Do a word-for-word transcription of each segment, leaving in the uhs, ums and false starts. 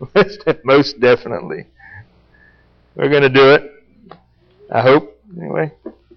Most definitely. We're going to do it. I hope. Anyway.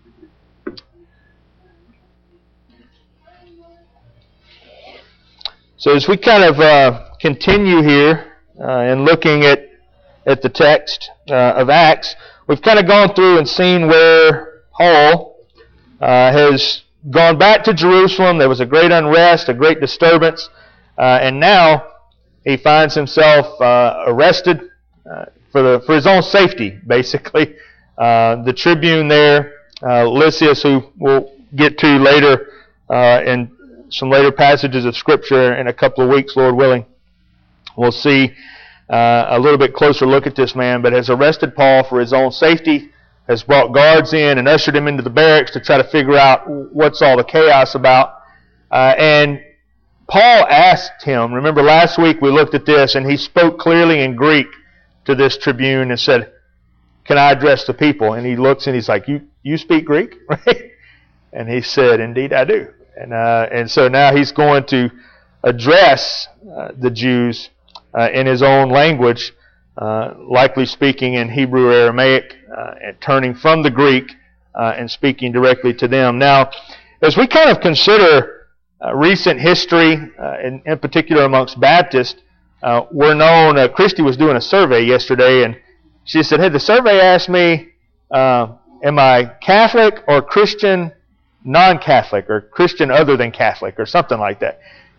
So as we kind of uh, continue here uh, and looking at at the text uh, of Acts, we've kind of gone through and seen where Paul uh, has gone back to Jerusalem. There was a great unrest, a great disturbance, uh, and now he finds himself uh, arrested uh, for the for his own safety, basically. Uh, the tribune there, uh, Lysias, who we'll get to later uh, in some later passages of Scripture in a couple of weeks, Lord willing, we'll see uh, a little bit closer look at this man, but has arrested Paul for his own safety, has brought guards in and ushered him into the barracks to try to figure out what's all the chaos about. Uh, and Paul asked him, remember last week we looked at this, and he spoke clearly in Greek to this tribune and said, "Can I address the people?" And he looks and he's like, you you speak Greek? Right? And he said, "Indeed I do." And uh, and so now he's going to address uh, the Jews uh, in his own language, uh, likely speaking in Hebrew or Aramaic, uh, and turning from the Greek uh, and speaking directly to them. Now, as we kind of consider uh, recent history, uh, in, in particular amongst Baptists, uh, we're known, uh, Christy was doing a survey yesterday, and she said, "Hey, the survey asked me, uh, am I Catholic or Christian non-Catholic, or Christian other than Catholic," or something like that.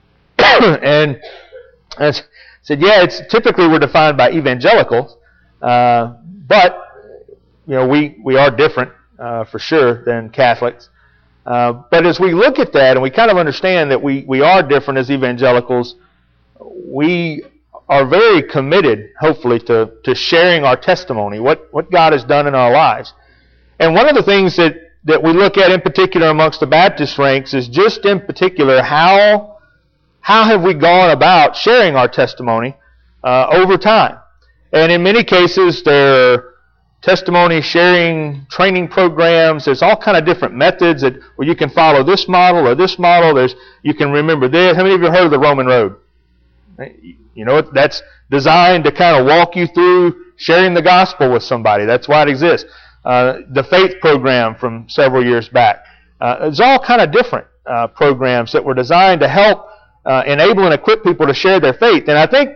And I said, yeah, it's typically we're defined by evangelicals, uh, but you know we we are different uh, for sure than Catholics. Uh, but as we look at that and we kind of understand that we we are different as evangelicals, we are very committed, hopefully, to to sharing our testimony, what what God has done in our lives. And one of the things that that we look at in particular amongst the Baptist ranks is just in particular how how have we gone about sharing our testimony uh, over time. And in many cases there are testimony sharing training programs. There's all kind of different methods that where you can follow this model or this model. There's you can remember this. How many of you have heard of the Roman Road? You know, that's designed to kind of walk you through sharing the gospel with somebody. That's why it exists. Uh, the faith program from several years back. Uh, it's all kind of different uh, programs that were designed to help uh, enable and equip people to share their faith. And I think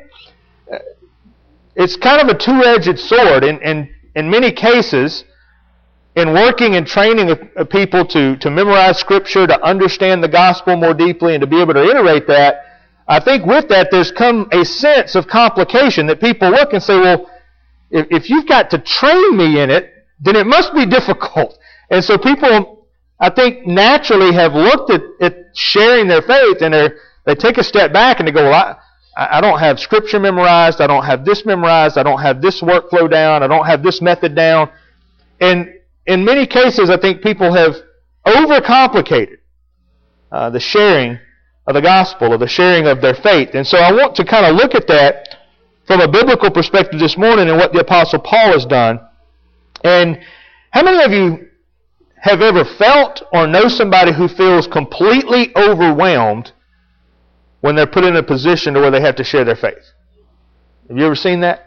it's kind of a two-edged sword. In, in, in many cases, in working and training of people to, to memorize Scripture, to understand the gospel more deeply, and to be able to iterate that, I think with that there's come a sense of complication that people look and say, well, if, if you've got to train me in it, then it must be difficult. And so people, I think, naturally have looked at, at sharing their faith, and they they take a step back and they go, well, I, I don't have Scripture memorized, I don't have this memorized, I don't have this workflow down, I don't have this method down. And in many cases, I think people have overcomplicated uh, the sharing of the gospel, or the sharing of their faith. And so I want to kind of look at that from a biblical perspective this morning and what the Apostle Paul has done. And how many of you have ever felt or know somebody who feels completely overwhelmed when they're put in a position to where they have to share their faith? Have you ever seen that?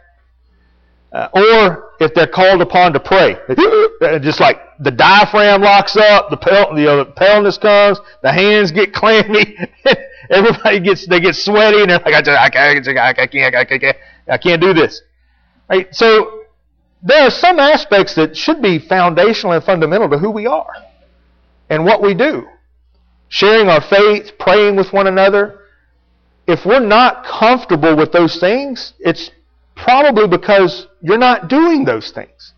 Uh, or if they're called upon to pray, just like the diaphragm locks up, the pale, you know, the paleness comes, the hands get clammy, everybody gets they get sweaty, and they're like, I, just, I, can't, I can't, I can't, I can't do this. Right? So there are some aspects that should be foundational and fundamental to who we are and what we do. Sharing our faith, praying with one another. If we're not comfortable with those things, it's probably because you're not doing those things.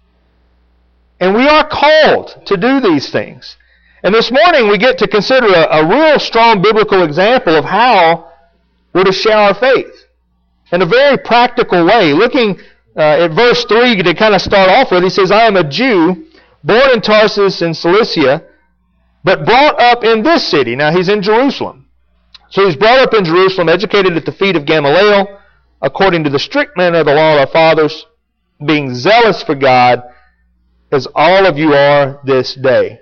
And we are called to do these things. And this morning we get to consider a, a real strong biblical example of how we're to share our faith in a very practical way. Looking Uh, at verse three, to kind of start off with, he says, I am a Jew, born in Tarsus in Cilicia, but brought up in this city. Now, he's in Jerusalem. So he's brought up in Jerusalem, educated at the feet of Gamaliel, according to the strict manner of the law of our fathers, being zealous for God, as all of you are this day.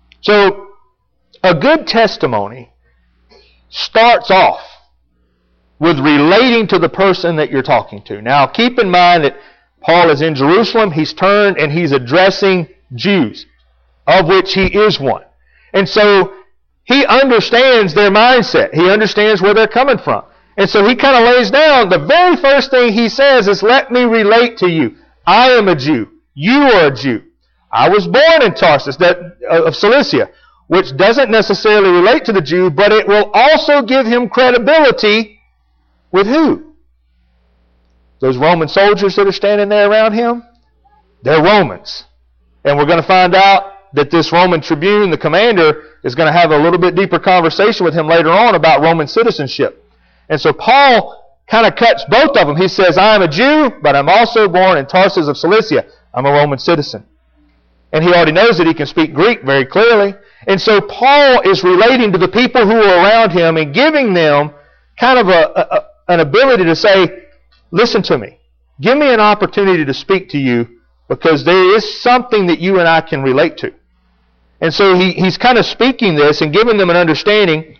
So, a good testimony starts off with relating to the person that you're talking to. Now, keep in mind that Paul is in Jerusalem. He's turned and he's addressing Jews, of which he is one. And so he understands their mindset. He understands where they're coming from. And so he kind of lays down, the very first thing he says is, let me relate to you. I am a Jew. You are a Jew. I was born in Tarsus that, of Cilicia, which doesn't necessarily relate to the Jew, but it will also give him credibility with who? Those Roman soldiers that are standing there around him? They're Romans. And we're going to find out that this Roman tribune, the commander, is going to have a little bit deeper conversation with him later on about Roman citizenship. And so Paul kind of cuts both of them. He says, I am a Jew, but I'm also born in Tarsus of Cilicia. I'm a Roman citizen. And he already knows that he can speak Greek very clearly. And so Paul is relating to the people who are around him and giving them kind of a, a, an ability to say, listen to me. Give me an opportunity to speak to you because there is something that you and I can relate to. And so he, he's kind of speaking this and giving them an understanding.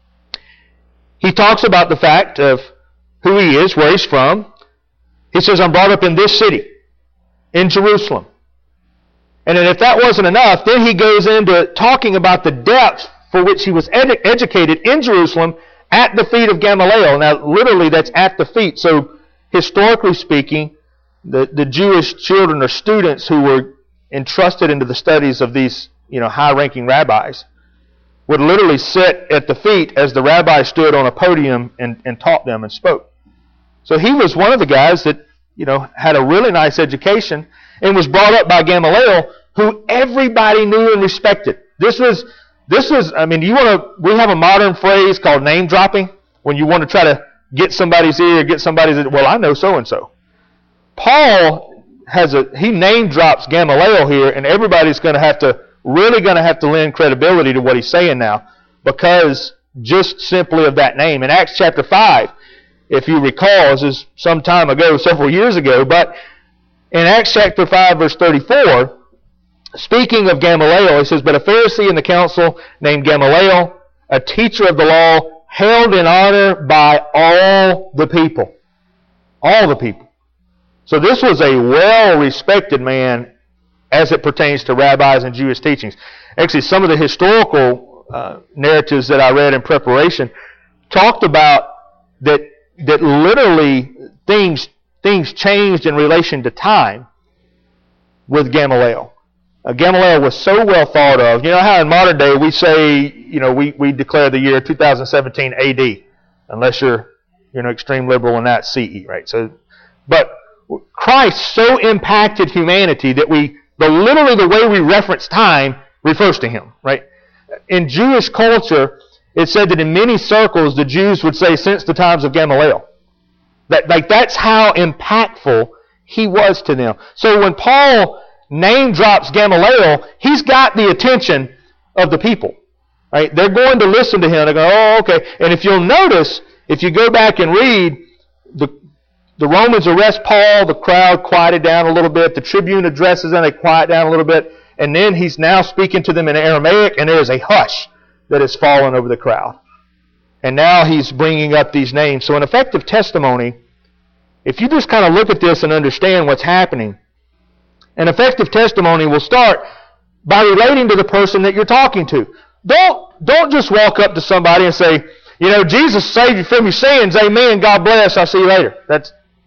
He talks about the fact of who he is, where he's from. He says, I'm brought up in this city, in Jerusalem. And then if that wasn't enough, then he goes into talking about the depth for which he was ed- educated in Jerusalem at the feet of Gamaliel. Now, literally, that's at the feet. So, historically speaking, the, the Jewish children or students who were entrusted into the studies of these, you know, high-ranking rabbis would literally sit at the feet as the rabbi stood on a podium and, and taught them and spoke. So he was one of the guys that, you know, had a really nice education and was brought up by Gamaliel, who everybody knew and respected. This was, this was, I mean, you want to, we have a modern phrase called name dropping, when you want to try to get somebody's ear, get somebody's, well, I know so-and-so. Paul has a, he name drops Gamaliel here, and everybody's going to have to, really going to have to lend credibility to what he's saying now, because just simply of that name. In Acts chapter five, if you recall, this is some time ago, several years ago, but in Acts chapter five, verse thirty-four, speaking of Gamaliel, he says, but a Pharisee in the council named Gamaliel, a teacher of the law, held in honor by all the people. All the people. So this was a well-respected man as it pertains to rabbis and Jewish teachings. Actually, some of the historical uh, narratives that I read in preparation talked about that that literally things things changed in relation to time with Gamaliel. Uh, Gamaliel was so well thought of. You know how in modern day we say, you know, we, we declare the year two thousand seventeen A D, unless you're you know extreme liberal and that's C E, right? So, but Christ so impacted humanity that we, the literally the way we reference time refers to him, right? In Jewish culture, it said that in many circles the Jews would say since the times of Gamaliel. That like that's how impactful he was to them. So when Paul name drops Gamaliel, he's got the attention of the people. Right? They're going to listen to him. They go, oh, okay. And if you'll notice, if you go back and read, the the Romans arrest Paul, the crowd quieted down a little bit, the tribune addresses them, they quiet down a little bit, and then he's now speaking to them in Aramaic, and there is a hush that has fallen over the crowd. And now he's bringing up these names. So an effective testimony, if you just kind of look at this and understand what's happening, an effective testimony will start by relating to the person that you're talking to. Don't, don't just walk up to somebody and say, you know, Jesus saved you from your sins, amen, God bless, I'll see you later. That's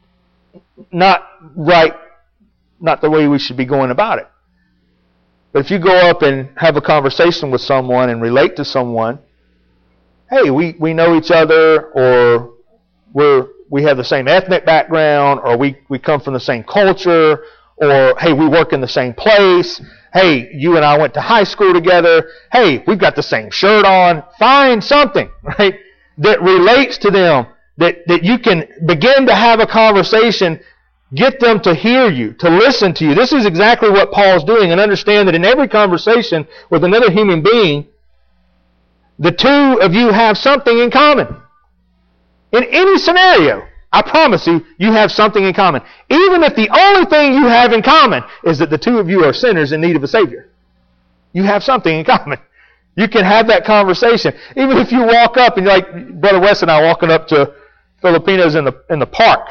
not right, not the way we should be going about it. But if you go up and have a conversation with someone and relate to someone, hey, we, we know each other, or we're we have the same ethnic background, or we, we come from the same culture, or hey, we work in the same place, hey, you and I went to high school together, hey, we've got the same shirt on. Find something, right, that relates to them, that, that you can begin to have a conversation, get them to hear you, to listen to you. This is exactly what Paul's doing, and understand that in every conversation with another human being, the two of you have something in common. In any scenario, I promise you, you have something in common. Even if the only thing you have in common is that the two of you are sinners in need of a Savior. You have something in common. You can have that conversation. Even if you walk up and you're like Brother Wes and I walking up to, Filipinos in the in the park,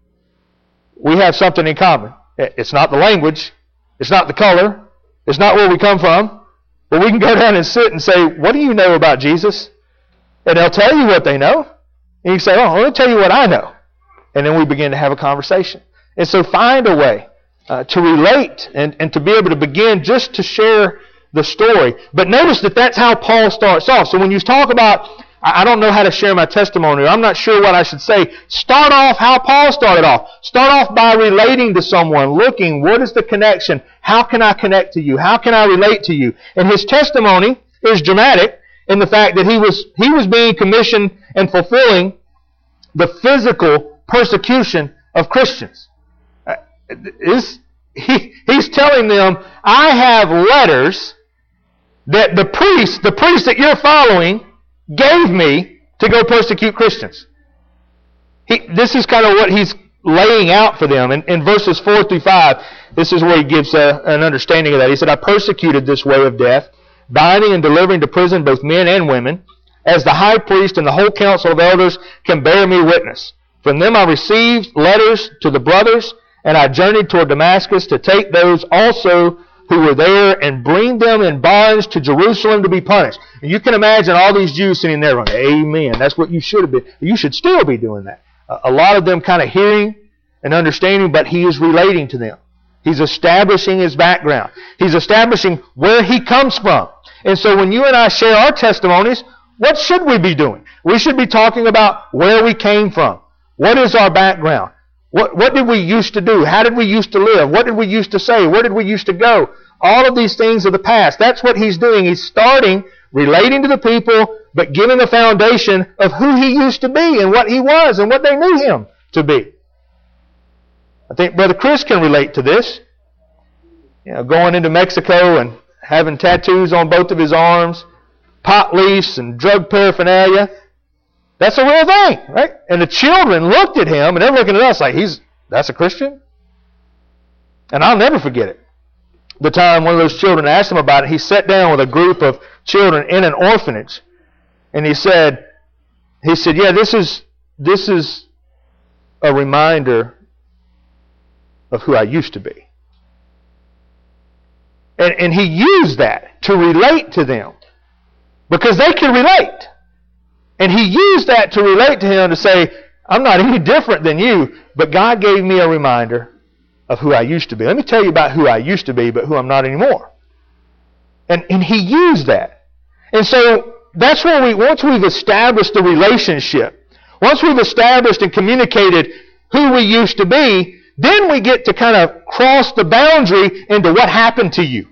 we have something in common. It's not the language, it's not the color, it's not where we come from, but we can go down and sit and say, what do you know about Jesus? And they'll tell you what they know. And you say, oh, let me tell you what I know. And then we begin to have a conversation. And so find a way uh, to relate and, and to be able to begin just to share the story. But notice that that's how Paul starts off. So when you talk about, I don't know how to share my testimony, or I'm not sure what I should say, start off how Paul started off. Start off by relating to someone, looking, what is the connection? How can I connect to you? How can I relate to you? And his testimony is dramatic in the fact that he was he was being commissioned and fulfilling the physical persecution of Christians. Is he, he's telling them, I have letters that the priest, the priest that you're following, gave me to go persecute Christians. He, this is kind of what he's laying out for them. In, in verses four through five, this is where he gives a, an understanding of that. He said, I persecuted this way of death, binding and delivering to prison both men and women, as the high priest and the whole council of elders can bear me witness. From them I received letters to the brothers, and I journeyed toward Damascus to take those also who were there and bring them in bonds to Jerusalem to be punished. And you can imagine all these Jews sitting there going, amen. That's what you should have been. You should still be doing that. A lot of them kind of hearing and understanding, but he is relating to them. He's establishing his background. He's establishing where he comes from. And so when you and I share our testimonies, what should we be doing? We should be talking about where we came from. What is our background? What, what did we used to do? How did we used to live? What did we used to say? Where did we used to go? All of these things of the past. That's what he's doing. He's starting, relating to the people, but giving a foundation of who he used to be and what he was and what they knew him to be. I think Brother Chris can relate to this. You know, going into Mexico and having tattoos on both of his arms, pot leaves and drug paraphernalia. That's a real thing, right? And the children looked at him, and they're looking at us like, he's that's a Christian? And I'll never forget it. The time one of those children asked him about it, he sat down with a group of children in an orphanage, and he said, he said, yeah, this is this is a reminder of who I used to be. And, and he used that to relate to them, because they can relate. And he used that to relate to him to say, I'm not any different than you, but God gave me a reminder of who I used to be. Let me tell you about who I used to be, but who I'm not anymore. And, and he used that. And so that's where we, once we've established the relationship, once we've established and communicated who we used to be, then we get to kind of cross the boundary into what happened to you.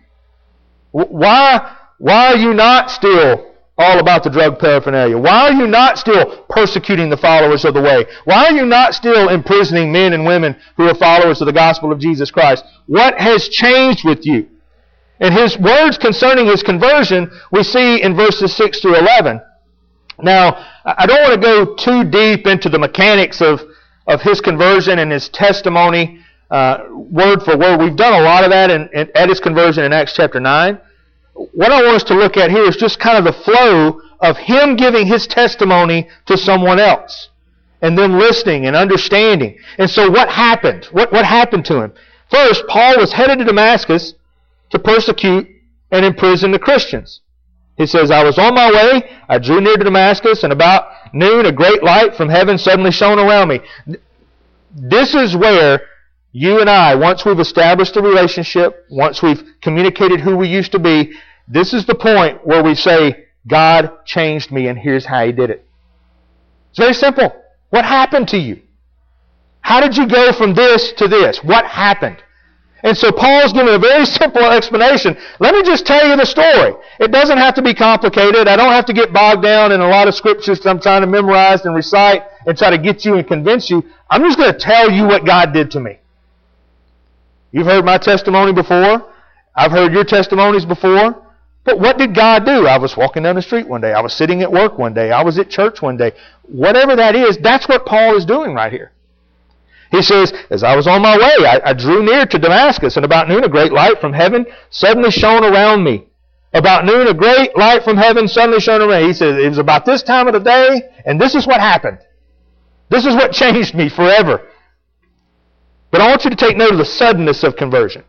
Why, why are you not still all about the drug paraphernalia? Why are you not still persecuting the followers of the way? Why are you not still imprisoning men and women who are followers of the gospel of Jesus Christ? What has changed with you? And his words concerning his conversion, we see in verses six through eleven. Now, I don't want to go too deep into the mechanics of, of his conversion and his testimony, uh, word for word. We've done a lot of that in, in, at his conversion in Acts chapter nine. What I want us to look at here is just kind of the flow of him giving his testimony to someone else, and them listening and understanding. And so what happened? What, what happened to him? First, Paul was headed to Damascus to persecute and imprison the Christians. He says, I was on my way, I drew near to Damascus, and about noon a great light from heaven suddenly shone around me. This is where you and I, once we've established a relationship, once we've communicated who we used to be, this is the point where we say, God changed me, and here's how He did it. It's very simple. What happened to you? How did you go from this to this? What happened? And so Paul's giving a very simple explanation. Let me just tell you the story. It doesn't have to be complicated. I don't have to get bogged down in a lot of scriptures that I'm trying to memorize and recite and try to get you and convince you. I'm just going to tell you what God did to me. You've heard my testimony before. I've heard your testimonies before. But what did God do? I was walking down the street one day. I was sitting at work one day. I was at church one day. Whatever that is, that's what Paul is doing right here. He says, as I was on my way, I, I drew near to Damascus, and about noon a great light from heaven suddenly shone around me. About noon a great light from heaven suddenly shone around me. He says, it was about this time of the day, and this is what happened. This is what changed me forever. But I want you to take note of the suddenness of conversion.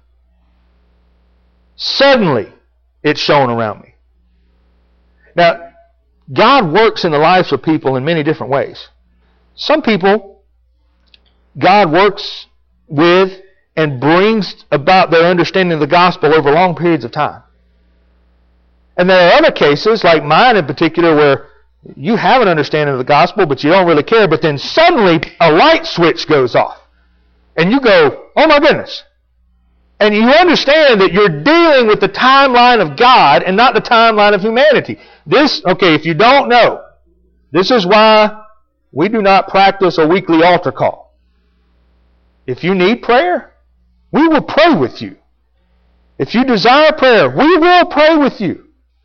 Suddenly, it's shone around me. Now, God works in the lives of people in many different ways. Some people, God works with and brings about their understanding of the gospel over long periods of time. And there are other cases, like mine in particular, where you have an understanding of the gospel, but you don't really care, but then suddenly a light switch goes off. And you go, oh my goodness. And you understand that you're dealing with the timeline of God and not the timeline of humanity. This, okay, if you don't know, this is why we do not practice a weekly altar call. If you need prayer, we will pray with you. If you desire prayer, we will pray with you.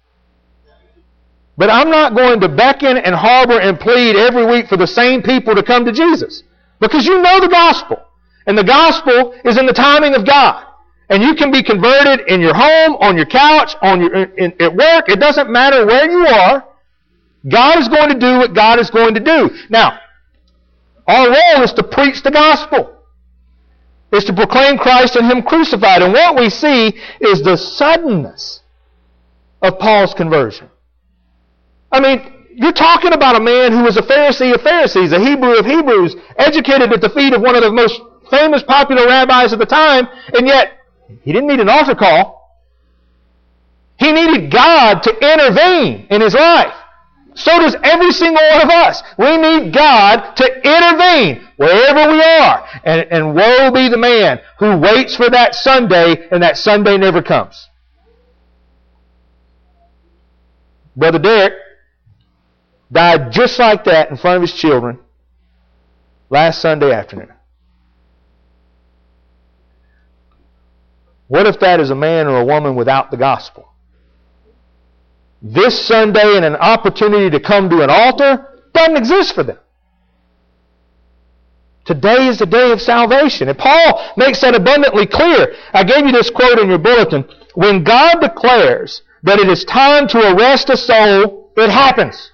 But I'm not going to beckon and harbor and plead every week for the same people to come to Jesus. Because you know the gospel. And the gospel is in the timing of God. And you can be converted in your home, on your couch, on your in, at work. It doesn't matter where you are. God is going to do what God is going to do. Now, our role is to preach the gospel. Is to proclaim Christ and Him crucified. And what we see is the suddenness of Paul's conversion. I mean, you're talking about a man who was a Pharisee of Pharisees, a Hebrew of Hebrews, educated at the feet of one of the most famous, popular rabbis of the time, and yet he didn't need an altar call. He needed God to intervene in his life. So does every single one of us. We need God to intervene wherever we are. And, and woe be the man who waits for that Sunday and that Sunday never comes. Brother Derek died just like that in front of his children last Sunday afternoon. What if that is a man or a woman without the gospel? This Sunday and an opportunity to come to an altar doesn't exist for them. Today is the day of salvation. And Paul makes that abundantly clear. I gave you this quote in your bulletin. When God declares that it is time to arrest a soul, it happens.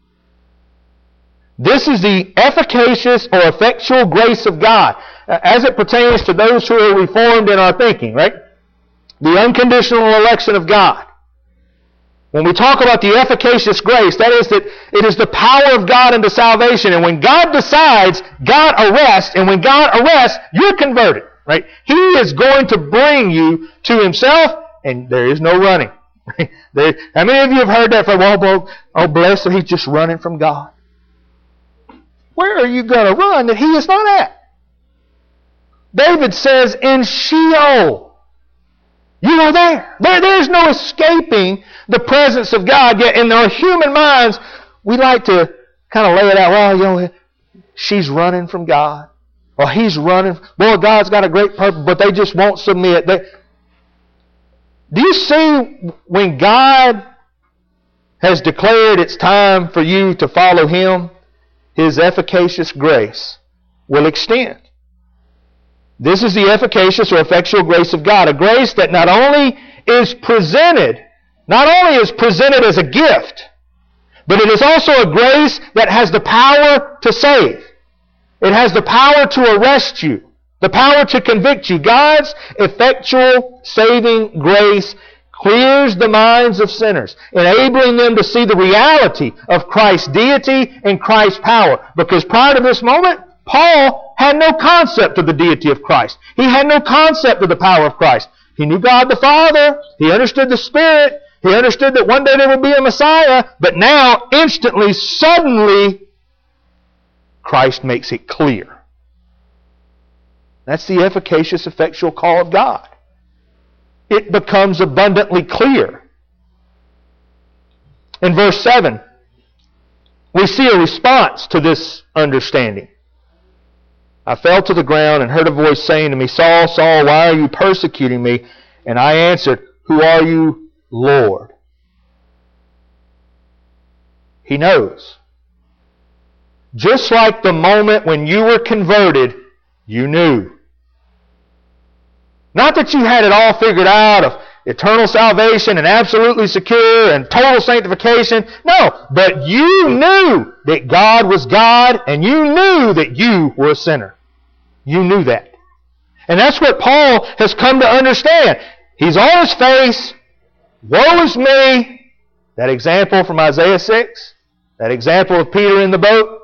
This is the efficacious or effectual grace of God as it pertains to those who are reformed in our thinking, right? The unconditional election of God. When we talk about the efficacious grace, that is that it is the power of God unto salvation. And when God decides, God arrests. And when God arrests, you're converted, right? He is going to bring you to Himself, and there is no running. There, how many of you have heard that from, oh, oh bless him, he's just running from God? Where are you going to run that He is not at? David says, in Sheol, you are there. there. There's no escaping the presence of God. Yet in our human minds, we like to kind of lay it out. Well, you know, she's running from God. Or he's running. Boy, God's got a great purpose, but they just won't submit. They, do you see when God has declared it's time for you to follow Him, His efficacious grace will extend. This is the efficacious or effectual grace of God. A grace that not only is presented, not only is presented as a gift, but it is also a grace that has the power to save. It has the power to arrest you, the power to convict you. God's effectual saving grace clears the minds of sinners, enabling them to see the reality of Christ's deity and Christ's power. Because prior to this moment, Paul had no concept of the deity of Christ. He had no concept of the power of Christ. He knew God the Father. He understood the Spirit. He understood that one day there would be a Messiah. But now, instantly, suddenly, Christ makes it clear. That's the efficacious, effectual call of God. It becomes abundantly clear. In verse seven, we see a response to this understanding. I fell to the ground and heard a voice saying to me, Saul, Saul, why are you persecuting me? And I answered, Who are you, Lord? He knows. Just like the moment when you were converted, you knew. Not that you had it all figured out of eternal salvation and absolutely secure and total sanctification. No, but you knew that God was God and you knew that you were a sinner. You knew that. And that's what Paul has come to understand. He's on his face. Woe is me. That example from Isaiah six. That example of Peter in the boat.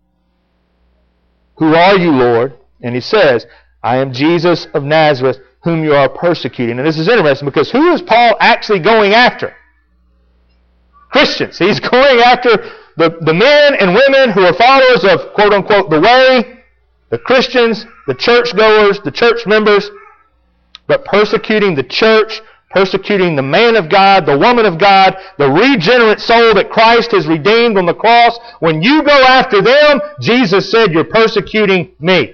Who are you, Lord? And he says, I am Jesus of Nazareth, whom you are persecuting. And this is interesting because who is Paul actually going after? Christians. He's going after the, the men and women who are followers of, quote unquote, the way, the Christians, the churchgoers, the church members, but persecuting the church, persecuting the man of God, the woman of God, the regenerate soul that Christ has redeemed on the cross. When you go after them, Jesus said, you're persecuting me.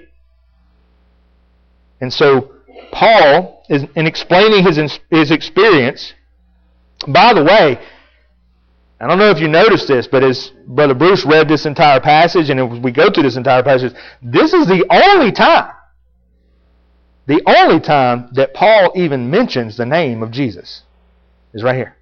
And so, Paul, is, in explaining his, his experience, by the way, I don't know if you noticed this, but as Brother Bruce read this entire passage, and as we go through this entire passage, this is the only time, the only time that Paul even mentions the name of Jesus, is right here.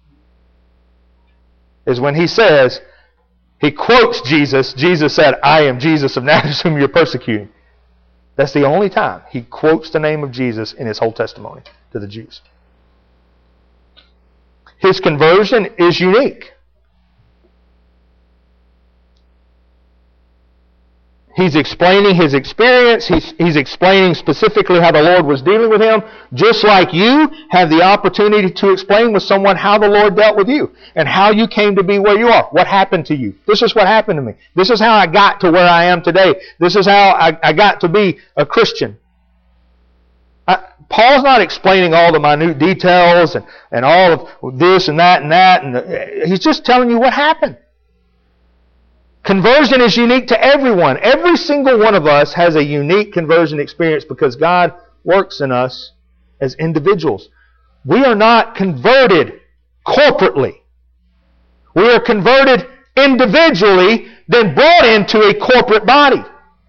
Is when he says, he quotes Jesus, Jesus said, I am Jesus of Nazareth whom you're persecuting. That's the only time he quotes the name of Jesus in his whole testimony to the Jews. His conversion is unique. He's explaining his experience. He's, he's explaining specifically how the Lord was dealing with him, just like you have the opportunity to explain with someone how the Lord dealt with you and how you came to be where you are. What happened to you? This is what happened to me. This is how I got to where I am today. This is how I, I got to be a Christian. I, Paul's not explaining all the minute details and, and all of this and that and that. And the, he's just telling you what happened. Conversion is unique to everyone. Every single one of us has a unique conversion experience because God works in us as individuals. We are not converted corporately. We are converted individually, then brought into a corporate body.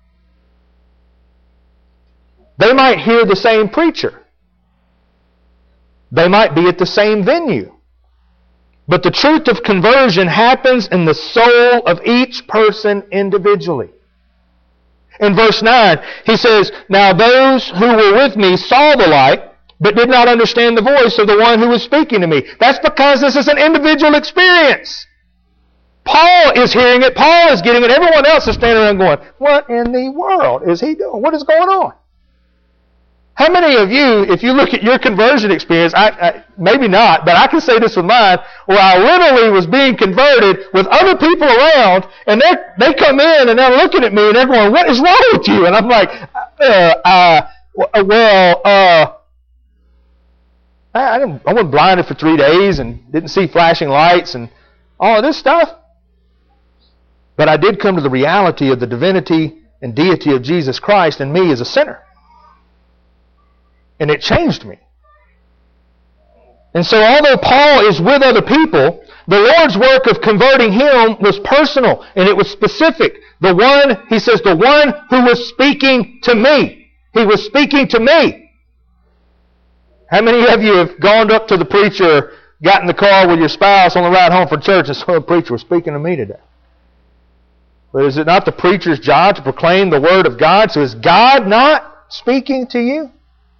They might hear the same preacher. They might be at the same venue. But the truth of conversion happens in the soul of each person individually. In verse nine, he says, Now those who were with me saw the light, but did not understand the voice of the one who was speaking to me. That's because this is an individual experience. Paul is hearing it. Paul is getting it. Everyone else is standing around going, what in the world is he doing? What is going on? How many of you, if you look at your conversion experience, I, I, maybe not, but I can say this with mine, where I literally was being converted with other people around, and they they come in and they're looking at me and they're going, what is wrong with you? And I'm like, uh, uh, well, uh, I, I, didn't, I wasn't blinded for three days and didn't see flashing lights and all of this stuff. But I did come to the reality of the divinity and deity of Jesus Christ and me as a sinner. And it changed me. And so although Paul is with other people, the Lord's work of converting him was personal and it was specific. The one, he says, the one who was speaking to me. He was speaking to me. How many of you have gone up to the preacher, got in the car with your spouse on the ride home from church and said, the preacher was speaking to me today? But is it not the preacher's job to proclaim the Word of God? So is God not speaking to you?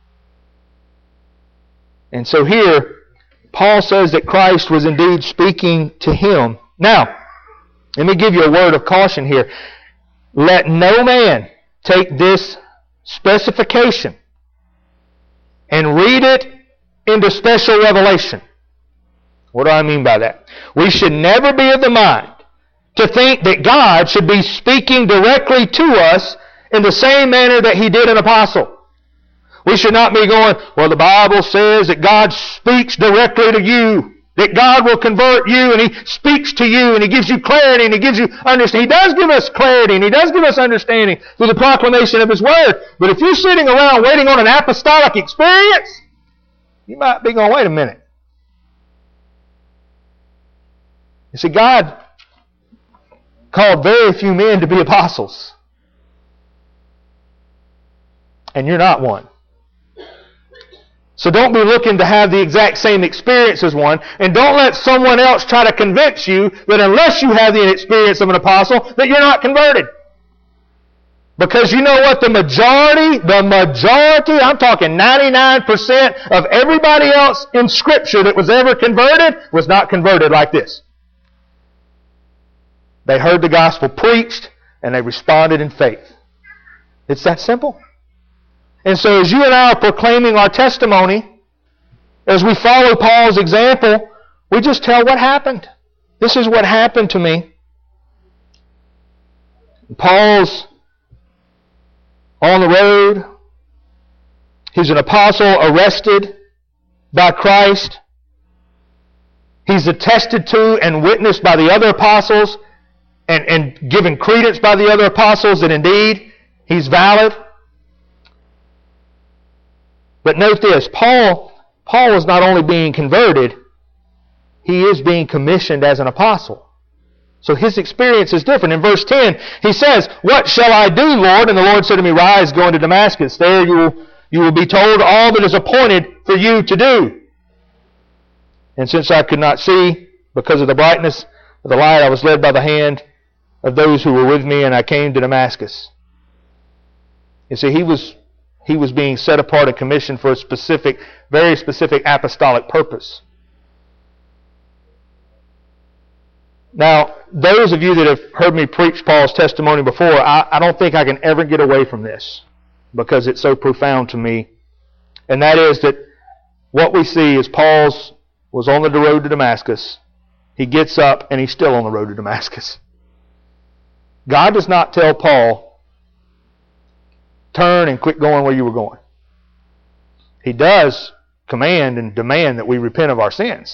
And so here, Paul says that Christ was indeed speaking to him. Now, let me give you a word of caution here. Let no man take this specification and read it into special revelation. What do I mean by that? We should never be of the mind to think that God should be speaking directly to us in the same manner that He did an apostle. We should not be going, well, the Bible says that God speaks directly to you, that God will convert you, and He speaks to you, and He gives you clarity, and He gives you understanding. He does give us clarity, and He does give us understanding through the proclamation of His Word. But if you're sitting around waiting on an apostolic experience, you might be going, wait a minute. You see, God called very few men to be apostles. And you're not one. So don't be looking to have the exact same experience as one, and don't let someone else try to convince you that unless you have the experience of an apostle, that you're not converted. Because you know what? The majority, the majority, I'm talking ninety-nine percent of everybody else in Scripture that was ever converted was not converted like this. They heard the gospel preached, and they responded in faith. It's that simple. And so as you and I are proclaiming our testimony, as we follow Paul's example, we just tell what happened. This is what happened to me. Paul's on the road. He's an apostle arrested by Christ. He's attested to and witnessed by the other apostles and, and given credence by the other apostles that indeed he's valid. But note this, Paul, Paul is not only being converted, he is being commissioned as an apostle. So his experience is different. In verse ten, he says, "What shall I do, Lord?" And the Lord said to me, "Rise, go into Damascus. There you will, you will be told all that is appointed for you to do." And since I could not see, because of the brightness of the light, I was led by the hand of those who were with me, and I came to Damascus. You see, he was he was being set apart and commissioned for a specific, very specific apostolic purpose. Now, those of you that have heard me preach Paul's testimony before, I, I don't think I can ever get away from this because it's so profound to me. And that is that what we see is Paul's was on the road to Damascus. He gets up and he's still on the road to Damascus. God does not tell Paul, turn and quit going where you were going. He does command and demand that we repent of our sins.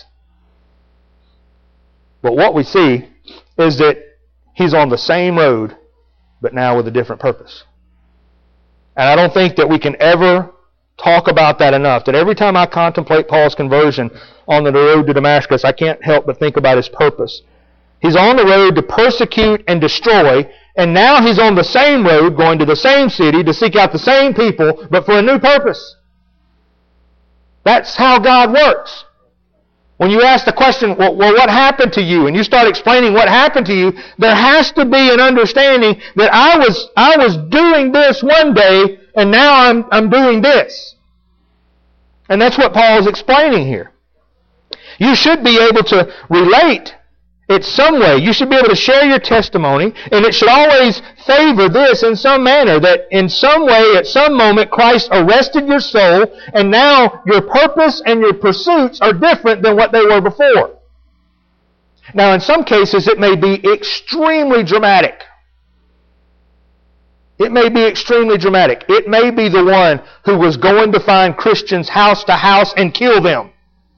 But what we see is that he's on the same road, but now with a different purpose. And I don't think that we can ever talk about that enough, that every time I contemplate Paul's conversion on the road to Damascus, I can't help but think about his purpose. He's on the road to persecute and destroy, and now he's on the same road, going to the same city to seek out the same people, but for a new purpose. That's how God works. When you ask the question, well, well, what happened to you? And you start explaining what happened to you, there has to be an understanding that I was, I was doing this one day, and now I'm, I'm doing this. And that's what Paul is explaining here. You should be able to relate it some way. You should be able to share your testimony, and it should always favor this in some manner, that in some way, at some moment, Christ arrested your soul, and now your purpose and your pursuits are different than what they were before. Now, in some cases, it may be extremely dramatic. It may be extremely dramatic. It may be the one who was going to find Christians house to house and kill them.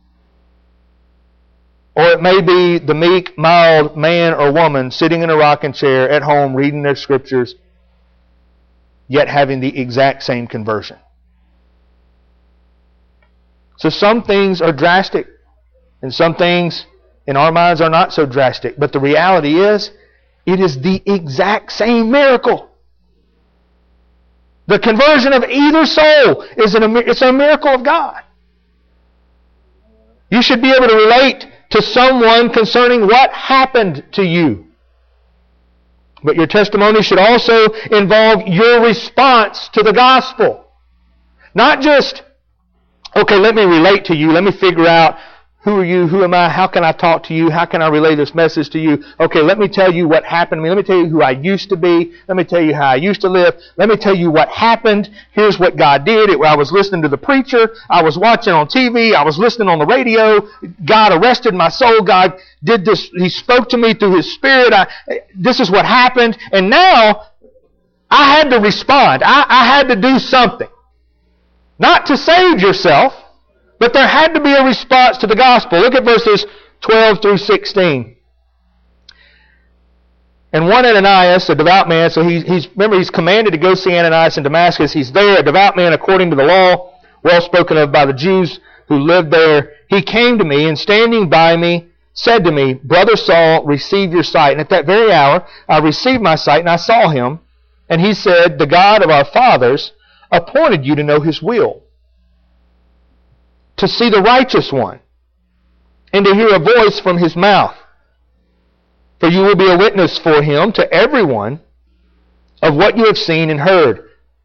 Or it may be the meek, mild man or woman sitting in a rocking chair at home reading their scriptures, yet having the exact same conversion. So some things are drastic, and some things in our minds are not so drastic. But the reality is, it is the exact same miracle. The conversion of either soul is an, it's a miracle of God. You should be able to relate to someone concerning what happened to you. But your testimony should also involve your response to the gospel. Not just, okay, let me relate to you, let me figure out who are you, who am I, how can I talk to you, how can I relay this message to you. Okay, let me tell you what happened to me, let me tell you who I used to be, let me tell you how I used to live, let me tell you what happened, here's what God did. It, I was listening to the preacher, I was watching on T V, I was listening on the radio, God arrested my soul, God did this, He spoke to me through His Spirit, I, this is what happened, and now I had to respond, I, I had to do something. Not to save yourself, but there had to be a response to the gospel. Look at verses twelve through sixteen. And one Ananias, a devout man, so he, he's, remember he's commanded to go see Ananias in Damascus. He's there, a devout man according to the law, well spoken of by the Jews who lived there. He came to me, and standing by me, said to me, Brother Saul, receive your sight. And at that very hour, I received my sight, and I saw him. And he said, The God of our fathers appointed you to know His will, to see the righteous one, and to hear a voice from his mouth. For you will be a witness for him to everyone of what you have seen and heard.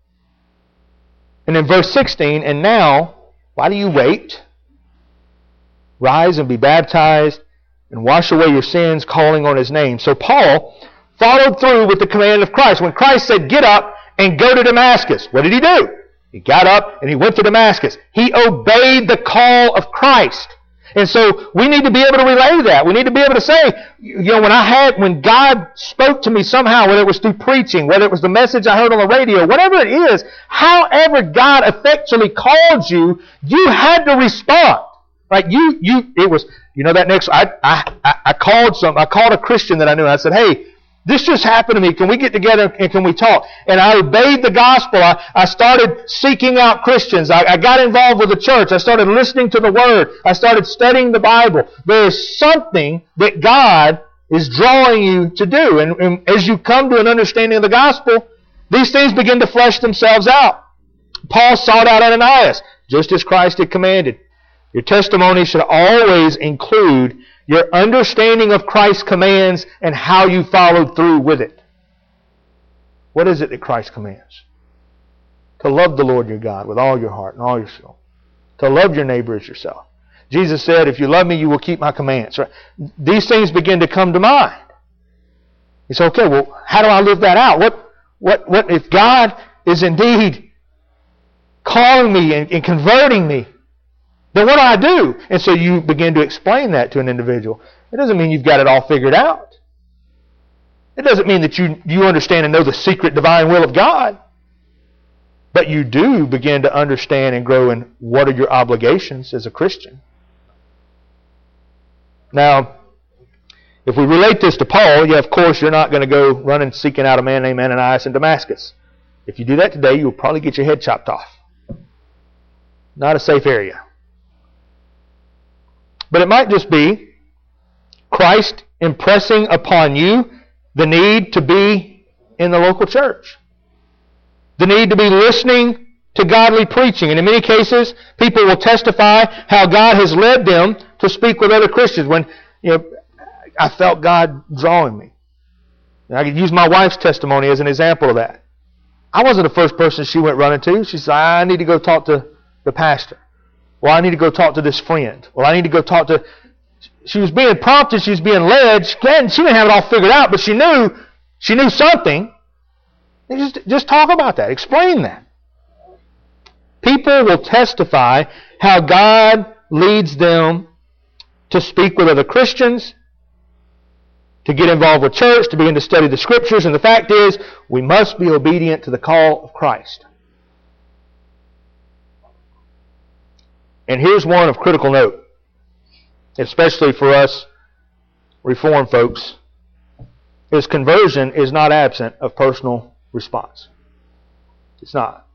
And in verse sixteen, and now, why do you wait? Rise and be baptized and wash away your sins, calling on his name. So Paul followed through with the command of Christ. When Christ said, get up and go to Damascus, what did he do? He got up and he went to Damascus. He obeyed the call of Christ. And so we need to be able to relay that. We need to be able to say, you know, when I had, when God spoke to me somehow, whether it was through preaching, whether it was the message I heard on the radio, whatever it is, however God effectually called you, you had to respond. Right? You, you, it was, you know, that next, I, I, I called some, I called a Christian that I knew, and I said, hey, this just happened to me. Can we get together and can we talk? And I obeyed the gospel. I, I started seeking out Christians. I, I got involved with the church. I started listening to the Word. I started studying the Bible. There is something that God is drawing you to do. And, and as you come to an understanding of the gospel, these things begin to flesh themselves out. Paul sought out Ananias, just as Christ had commanded. Your testimony should always include your understanding of Christ's commands and how you followed through with it. What is it that Christ commands? To love the Lord your God with all your heart and all your soul. To love your neighbor as yourself. Jesus said, if you love me, you will keep my commands. Right? These things begin to come to mind. You say, okay, well, how do I live that out? What, what, what if God is indeed calling me and, and converting me? Then what do I do? And so you begin to explain that to an individual. It doesn't mean you've got it all figured out. It doesn't mean that you, you understand and know the secret divine will of God. But you do begin to understand and grow in what are your obligations as a Christian. Now, if we relate this to Paul, yeah, of course you're not going to go running seeking out a man named Ananias in Damascus. If you do that today, you'll probably get your head chopped off. Not a safe area. But it might just be Christ impressing upon you the need to be in the local church. The need to be listening to godly preaching. And in many cases, people will testify how God has led them to speak with other Christians. When, you know, I felt God drawing me. And I could use my wife's testimony as an example of that. I wasn't the first person she went running to. She said, I need to go talk to the pastor. Well, I need to go talk to this friend. Well, I need to go talk to... She was being prompted. She was being led. She didn't, she didn't have it all figured out, but she knew she knew something. Just, just talk about that. Explain that. People will testify how God leads them to speak with other Christians, to get involved with church, to begin to study the Scriptures. And the fact is, we must be obedient to the call of Christ. And here's one of critical note, especially for us Reformed folks, is conversion is not absent of personal response. It's not.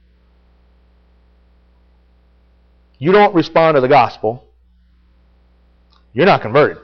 You don't respond to the gospel, you're not converted.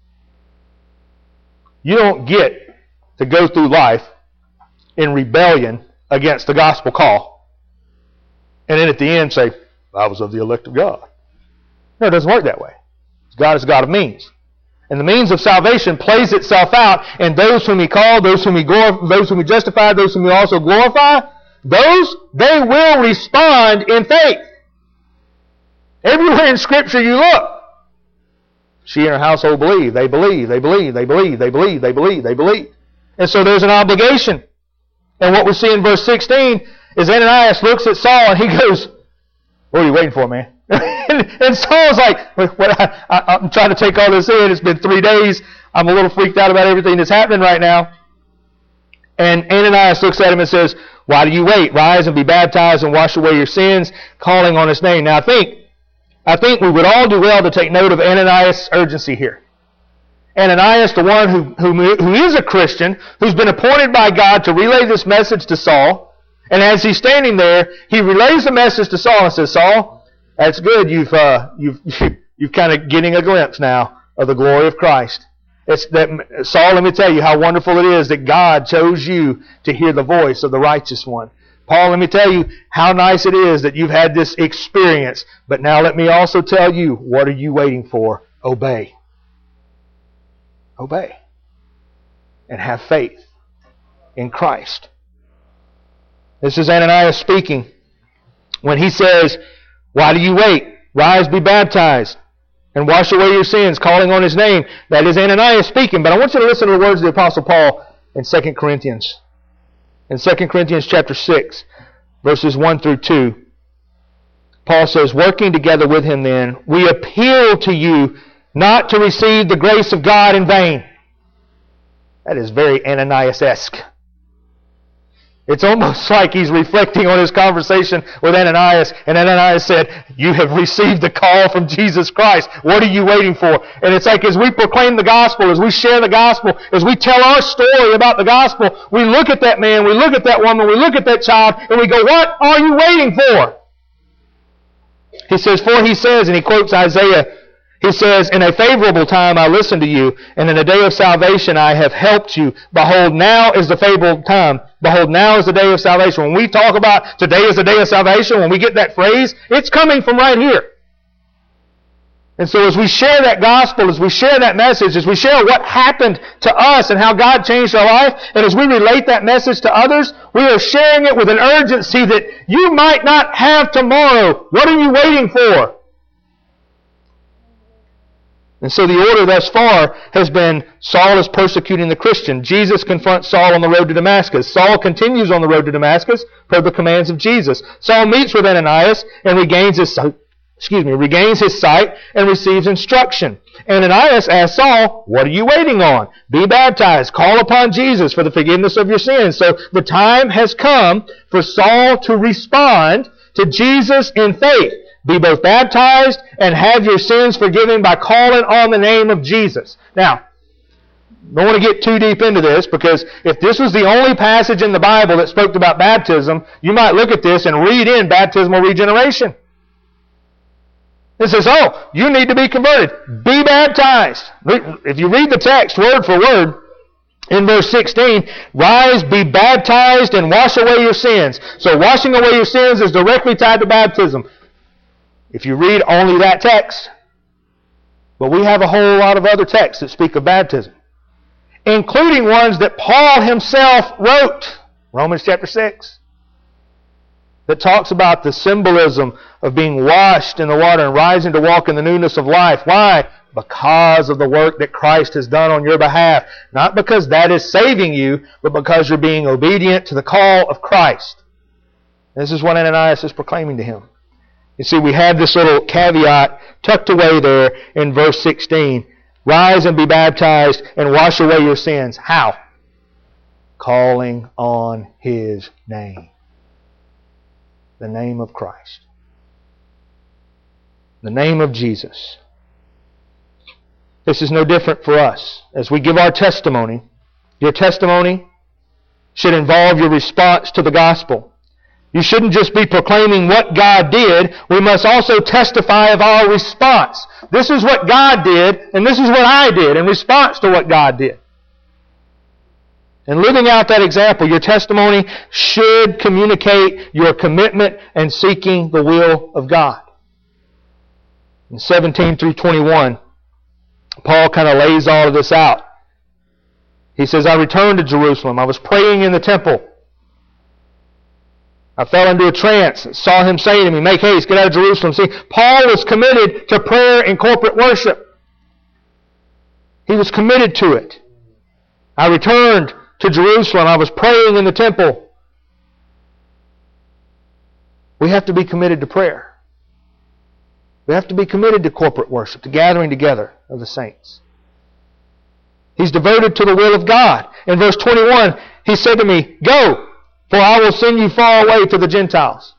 You don't get to go through life in rebellion against the gospel call and then at the end say, I was of the elect of God. No, it doesn't work that way. God is a God of means. And the means of salvation plays itself out, and those whom He called, those whom He glorified, those whom He justified, those whom He also glorified, those, they will respond in faith. Everywhere in Scripture you look, she and her household believe, they believe, they believe, they believe, they believe, they believe, they believe. And so there's an obligation. And what we see in verse sixteen is Ananias looks at Saul and he goes, what are you waiting for, man? and, and Saul's like, what, I, I, I'm trying to take all this in. It's been three days. I'm a little freaked out about everything that's happening right now. And Ananias looks at him and says, why do you wait? Rise and be baptized and wash away your sins, calling on His name. Now I think, I think we would all do well to take note of Ananias' urgency here. Ananias, the one who, who, who is a Christian, who's been appointed by God to relay this message to Saul. And as he's standing there, he relays the message to Saul and says, Saul, that's good. You've, uh, you've, you've kind of getting a glimpse now of the glory of Christ. It's that, Saul, let me tell you how wonderful it is that God chose you to hear the voice of the righteous one. Paul, let me tell you how nice it is that you've had this experience. But now let me also tell you, what are you waiting for? Obey. Obey. And have faith in Christ. This is Ananias speaking. When he says, why do you wait? Rise, be baptized, and wash away your sins, calling on His name. That is Ananias speaking. But I want you to listen to the words of the Apostle Paul in Second Corinthians. In Second Corinthians chapter six, verses one through two, Paul says, working together with him then, we appeal to you not to receive the grace of God in vain. That is very Ananias-esque. It's almost like he's reflecting on his conversation with Ananias, and Ananias said, you have received the call from Jesus Christ. What are you waiting for? And it's like as we proclaim the gospel, as we share the gospel, as we tell our story about the gospel, we look at that man, we look at that woman, we look at that child, and we go, what are you waiting for? He says, for he says, and he quotes Isaiah, he says, in a favorable time I listened to you, and in a day of salvation I have helped you. Behold, now is the favorable time. Behold, now is the day of salvation. When we talk about today is the day of salvation, when we get that phrase, it's coming from right here. And so as we share that gospel, as we share that message, as we share what happened to us and how God changed our life, and as we relate that message to others, we are sharing it with an urgency that you might not have tomorrow. What are you waiting for? And so the order thus far has been Saul is persecuting the Christian. Jesus confronts Saul on the road to Damascus. Saul continues on the road to Damascus per the commands of Jesus. Saul meets with Ananias and regains his excuse me, regains his sight and receives instruction. Ananias asks Saul, what are you waiting on? Be baptized. Call upon Jesus for the forgiveness of your sins. So the time has come for Saul to respond to Jesus in faith. Be both baptized and have your sins forgiven by calling on the name of Jesus. Now, don't want to get too deep into this, because if this was the only passage in the Bible that spoke about baptism, you might look at this and read in baptismal regeneration. It says, oh, you need to be converted. Be baptized. If you read the text word for word, in verse sixteen, rise, be baptized, and wash away your sins. So washing away your sins is directly tied to baptism. If you read only that text, but we have a whole lot of other texts that speak of baptism, including ones that Paul himself wrote, Romans chapter six, that talks about the symbolism of being washed in the water and rising to walk in the newness of life. Why? Because of the work that Christ has done on your behalf. Not because that is saving you, but because you're being obedient to the call of Christ. This is what Ananias is proclaiming to him. You see, we have this little caveat tucked away there in verse sixteen. Rise and be baptized and wash away your sins. How? Calling on His name. The name of Christ. The name of Jesus. This is no different for us. As we give our testimony, your testimony should involve your response to the gospel. You shouldn't just be proclaiming what God did. We must also testify of our response. This is what God did, and this is what I did in response to what God did. And living out that example, your testimony should communicate your commitment and seeking the will of God. In seventeen through twenty-one, Paul kind of lays all of this out. He says, I returned to Jerusalem. I was praying in the temple. I fell into a trance and saw him saying to me, make haste, get out of Jerusalem. See, Paul was committed to prayer and corporate worship. He was committed to it. I returned to Jerusalem. I was praying in the temple. We have to be committed to prayer. We have to be committed to corporate worship, to gathering together of the saints. He's devoted to the will of God. In verse twenty-one, he said to me, go, for I will send you far away to the Gentiles.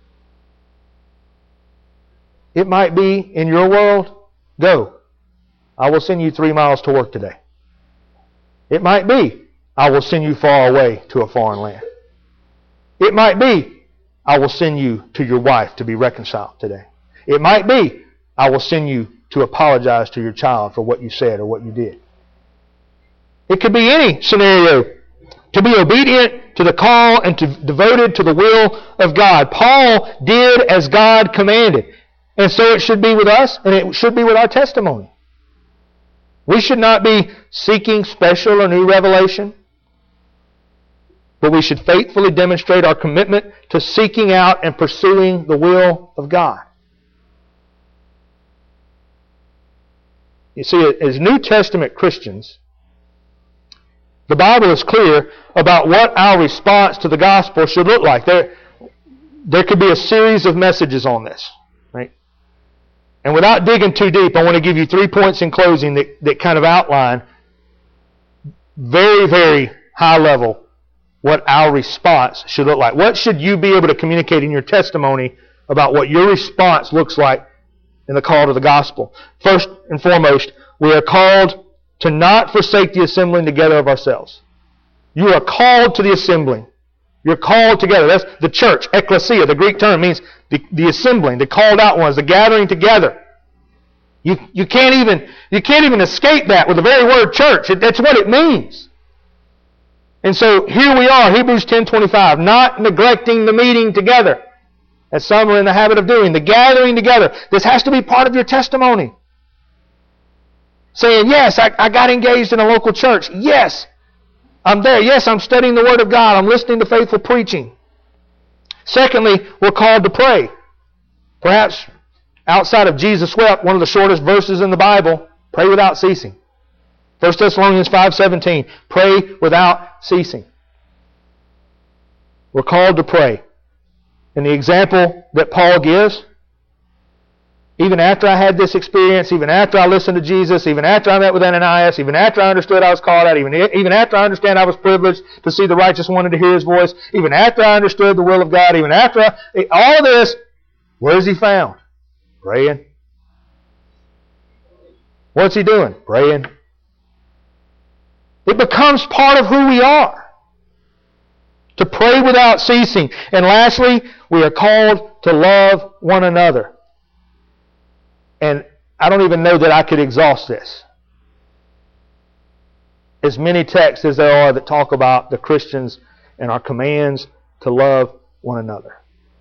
It might be in your world, go. I will send you three miles to work today. It might be, I will send you far away to a foreign land. It might be, I will send you to your wife to be reconciled today. It might be, I will send you to apologize to your child for what you said or what you did. It could be any scenario To be obedient to the call and to devoted to the will of God. Paul did as God commanded. And so it should be with us, and it should be with our testimony. We should not be seeking special or new revelation, but we should faithfully demonstrate our commitment to seeking out and pursuing the will of God. You see, as New Testament Christians, the Bible is clear about what our response to the gospel should look like. There, there could be a series of messages on this, right? And without digging too deep, I want to give you three points in closing that, that kind of outline very, very high level what our response should look like. What should you be able to communicate in your testimony about what your response looks like in the call to the gospel? First and foremost, we are called to not forsake the assembling together of ourselves. You are called to the assembling. You're called together. That's the church, ecclesia. The Greek term means the, the assembling, the called out ones, the gathering together. You, you can't even, you can't even escape that with the very word church. It, that's what it means. And so here we are, Hebrews ten twenty-five, not neglecting the meeting together, as some are in the habit of doing, the gathering together. This has to be part of your testimony. Saying, yes, I, I got engaged in a local church. Yes, I'm there. Yes, I'm studying the Word of God. I'm listening to faithful preaching. Secondly, we're called to pray. Perhaps outside of Jesus wept, one of the shortest verses in the Bible, pray without ceasing. First Thessalonians five seventeen, pray without ceasing. We're called to pray. And the example that Paul gives, even after I had this experience, even after I listened to Jesus, even after I met with Ananias, even after I understood I was called out, even, even after I understand I was privileged to see the righteous one and to hear His voice, even after I understood the will of God, even after I, all of this, where is he found? Praying. What's he doing? Praying. It becomes part of who we are. To pray without ceasing. And lastly, we are called to love one another. And I don't even know that I could exhaust this. As many texts as there are that talk about the Christians and our commands to love one another.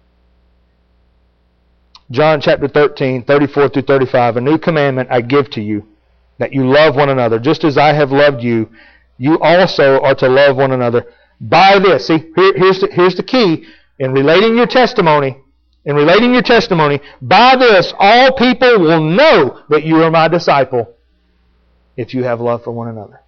John chapter thirteen, thirty-four through thirty-five. A new commandment I give to you, that you love one another. Just as I have loved you, you also are to love one another. By this, see, here, here's, the, here's the key. In relating your testimony, in relating your testimony, by this all people will know that you are my disciple, if you have love for one another.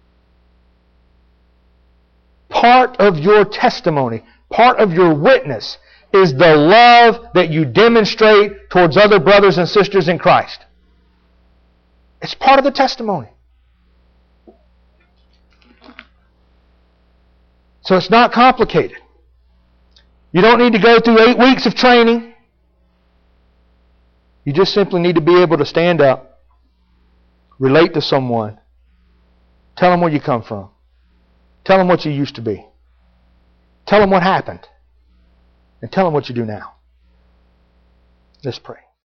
Part of your testimony, part of your witness, is the love that you demonstrate towards other brothers and sisters in Christ. It's part of the testimony. So it's not complicated. You don't need to go through eight weeks of training. You just simply need to be able to stand up, relate to someone, tell them where you come from, tell them what you used to be, tell them what happened, and tell them what you do now. Let's pray.